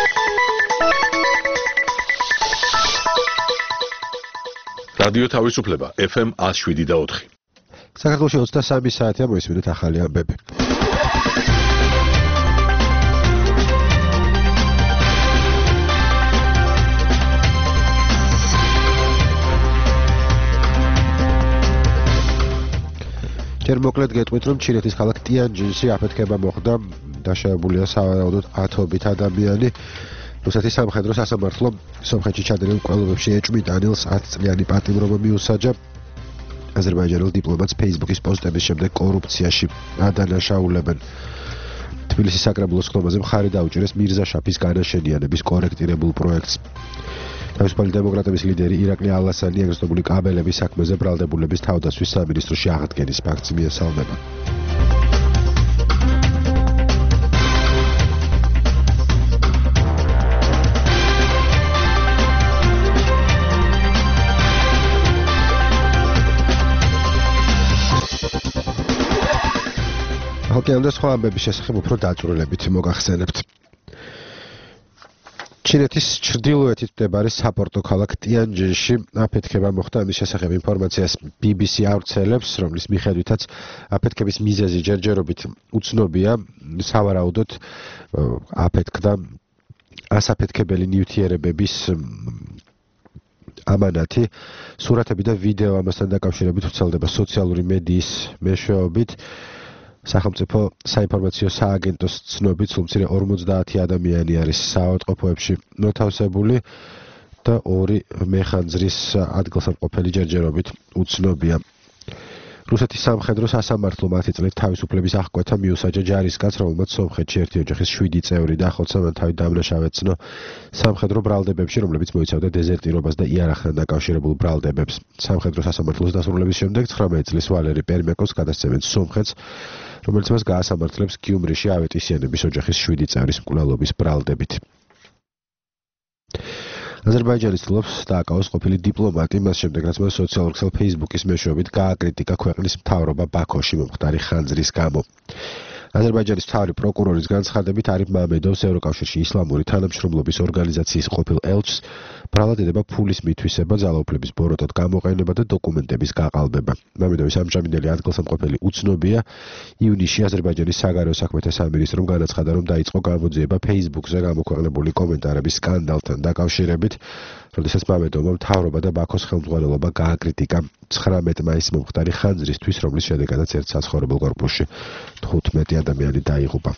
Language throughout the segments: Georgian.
რადიო თავისუფლება FM 107.4. საქართველოში 23 საათია მოისმინეთ ახალი ამბები. ჯერ მოკლედ გეტყვით, რომ ჩინეთის ქალაქ ტიანჯინში აფეთქება მოხდა, დაშავებულია სავარაუდოდ 10-ობით ადამიანი. რუსეთის სამხედრო სასამართლომ სომხეთში ჩადენილ მკვლელობებში ეჭვმიტანილს 10 წლიანი პატიმრობა მიუსაჯა. აზერბაიჯანელ დიპლომატს Facebook-ის პოსტების შემდეგ კორუფციაში ადანაშაულებენ. თბილისის საკრებულოს ხდომაზე მხარი დაუჭირეს მირზა შაფის განაშენიანების კორექტირებულ პროექტს. თავისუფალი დემოკრატების ლიდერი ირაკლი ალასანი ეგრესტებული კაბელების საქმეზე ბრალდებულების თავდაცვის სამინისტროში აღდგენის ფაქტს მიესალმება. ოკეანე სხვა ამბების შესახებ უფრო დაწვრილებით მოგახსენებთ. ჩინეთის ჩრდილოეთით მდებარე საპორტო ქალაქ ტიანჯინში აფეთქება მოხდა. ამის შესახებ ინფორმაციას BBC ავრცელებს, რომლის მიხედვითაც აფეთქების მიზეზი ჯერჯერობით უცნობია. სავარაუდოდ აფეთქდა ასაფეთქებელი ნივთიერებების ამანათი. სურათები და ვიდეო ამასთან დაკავშირებით ვრცელდება სოციალური მედიის მეშვეობით. სახელმწიფო საინფორმაციო სააგენტოს ცნობით, სულ მცირე 50 ადამიანი არის საავადმყოფოებში მოთავსებული და 2 მეხანძრის ადგილსამყოფელი ჯერჯერობით უცნობია. რუსეთის სამხედრო სასამართლომ 10 წლით თავისუფლების აღკვეთა მიუსაჯა ჯარისკაცს, რომელმაც სომხეთში ერთი ოჯახის 7 წევრი და ხოცა მან თავი დამნაშავე ეცნო სამხედრო ბრალდებებში, რომლებიც მოიცავდა დეზერტირობას და იარაღთან დაკავშირებულ ბრალდებებს. სამხედრო სასამართლოს დასრულების შემდეგ 19 წლის ვალერი პერმეკოს გადასცემენ სომხეთს, რომელიც მას გაასამართლებს გიუმრიში ავეტისიანების ოჯახის 7 წევრის მკვლელობის ბრალდებით. აზერბაიჯანი ცდილობს დააკავოს ყოფილი დიპლომატი, მას შემდეგ რაც მან სოციალურ ქსელ Facebook-ის მეშვეობით გააკრიტიკა ქვეყნის მთავრობა ბაქოში მომხდარი ხანძრის გამო. აზერბაიჯანის მთავარი პროკურორის განცხადებით არიფ მამედოვს ევროკავშირში ისლამური თანამშრომლობის ორგანიზაციის ყოფილ ელჩს ბრალად ედება ფულის მითვისება, ძალაუფლების ბოროტად გამოყენება და დოკუმენტების გაყალბება. მამედოვის ამჟამინდელი ადგილსამყოფელი უცნობია. ივნისში აზერბაიჯანის საგარეო საქმეთა სამინისტრომ განაცხადა, რომ დაიწყო გამოძიება Facebook-ზე გამოქვეყნებული კომენტარების სკანდალთან დაკავშირებით, როდესაც მამედოვმა მთავრობა და ბაქოს ხელმძღვანელობა გააკრიტიკა 19 მაისს მომხდარი ხანძრისთვის, რომლის შედეგადაც ერთ საცხოვრებელ კორპუსში 15 ადამიანი დაიღუპა.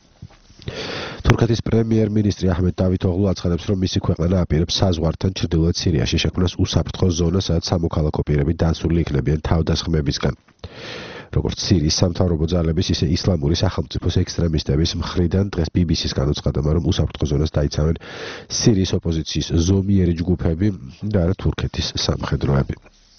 თურქეთის პრემიერ-მინისტრი აჰმედ დავითოღლუ აცხადებს, რომ მისი ქვეყანა აპირებს საზღვართან ჩრდილოეთ სირიაში შექმნას უსაფრთხო ზონა, სადაც სამოქალაქო პირები დაცული იქნებიან თავდასხმებისგან. როგორც სირიის სამთავრობო ძალების, ისე ისლამური სახელმწიფოს ექსტრემისტების მხრიდან დღეს BBC-სგან უცხადმა, რომ უსაფრთხო ზონას დაიცავენ სირიის ოპოზიციის ზომიერი ჯგუფები და არა თურქეთის სამხედროები.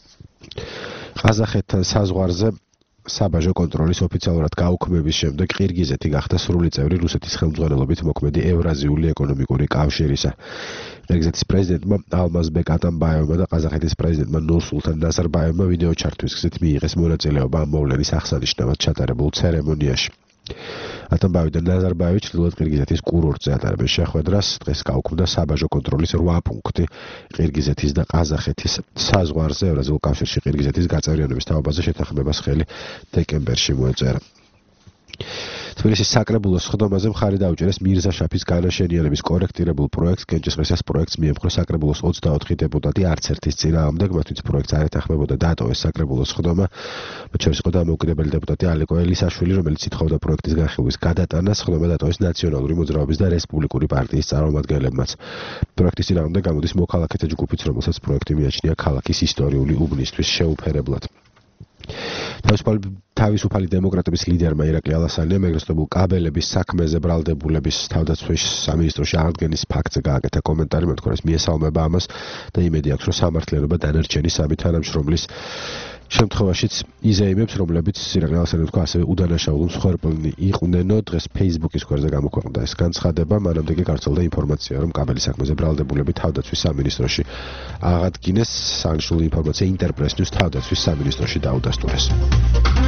ყაზახეთთან საზღვარზე საბაჟო კონტროლის ოფიციალურად გაუქმების შემდეგ ყირგიზეთი გახდა სრული წევრი რუსეთის ხელმძღვანელობით მოქმედი ევრაზიული ეკონომიკური კავშირისა. ყირგიზეთის პრეზიდენტმა ალმაზბეკ ატამბაევმა და ყაზახეთის პრეზიდენტმა ნურსულთან ნაზარბაევმა ვიდეო ჩარტვის გზით მიიღეს მონაწილეობა ამ მოვლენის აღსანიშნავად ჩატარებულ ცერემონიაში. ატამბაევი და ნაზარბაევი ჩრდილოეთ ყირგიზეთის კურორტზე ატარებენ შეხვედრას. დღეს გაუქმდა საბაჟო კონტროლის 8 პუნქტი ყირგიზეთის და ყაზახეთის საზღვარზე. ევრაზიულ კავშირში ყირგიზეთის გაწევრიანების თაობაზე შეთანხმებას ხელი დეკემბერში მოეწერა. თბილისის საკრებულოს ხდომაზე მხარი დაუჭირეს მირზა შაფის განაშენიანების კორექტირებულ პროექტს. კენჭისყრისას პროექტს მიემხრო საკრებულოს 24 დეპუტატი, არც ერთის წინააღმდეგ, მათთვის პროექტს არ ეთანხმებოდა დატოვეს საკრებულოს ხდომა. მათ შორის იყო დამოუკიდებელი დეპუტატი ალეკო ელისაშვილი, რომელიც ითხოვდა პროექტის განხილვის გადატანას. ხდომა დატოვეს ნაციონალური მოძრაობის და რესპუბლიკური პარტიის წარმომადგენლებმაც. პროექტის წინააღმდეგ გამოდის მოქალაქეთა ჯგუფიც, რომელსაც პროექტი მიაჩნია ქალაქის ისტორიული უბნისთვის შეუფერებლად. თავისუფალი დემოკრატების ლიდერმა ირაკლი ალასანიამ ეგრესტებულ კაბელების საქმეზე ბრალდებულების თავდაცვის სამინისტროში აღდგენის ფაქტზე გააკეთა კომენტარი, მათ თქოს მიესალმება ამას და იმედი აქვს, რომ სამართლიანობა დანარჩენი სამი თანამშრომლის შემთხვევაშიც იზეიმებს, რომლებიც ირაკლი ალასანიამ თქვა ასევე უდანაშაულო მსხვერპლნი იყვნენ. დღეს Facebook-ის გვერდზე გამოქვეყნდა ეს განცხადება, მანამდე კი გავრცელდა ინფორმაცია, რომ კაბელის საქმეზე ბრალდებულები თავდაცვის სამინისტროში აღადგინეს. აღნიშნული ინფორმაცია ინტერპრეს-ნიუს თავდაცვის სამინისტროში დაუდასტურეს.